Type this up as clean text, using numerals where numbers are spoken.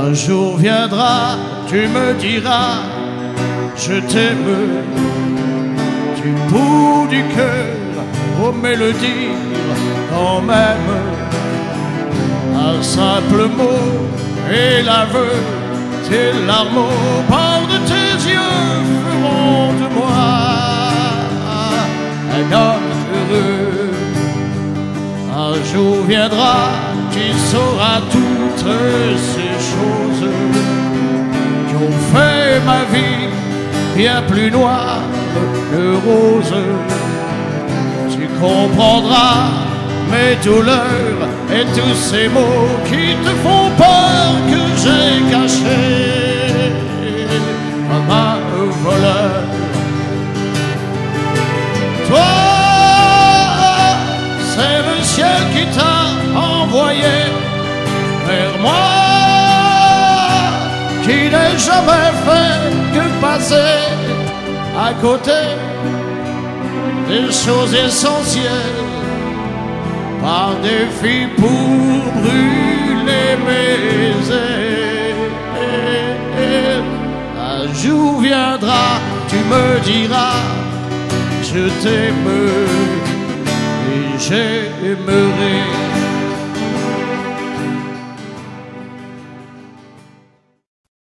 Un jour viendra, tu me diras, je t'aime, du bout du cœur, aux mélodies quand même. Un simple mot et l'aveu, tes larmes au bord de tes yeux feront de moi un homme heureux. Un jour viendra, tu sauras toutes ces choses qui ont fait ma vie bien plus noire que rose. Tu comprendras mes douleurs et tous ces mots qui te font peur que j'ai cachés comme un voleur. Toi, c'est le ciel qui t'a envoyé vers moi, qui n'a jamais fait que passer à côté des choses essentielles par défi pour brûler mes ailes. Un jour viendra, tu me diras, je t'aime et j'aimerai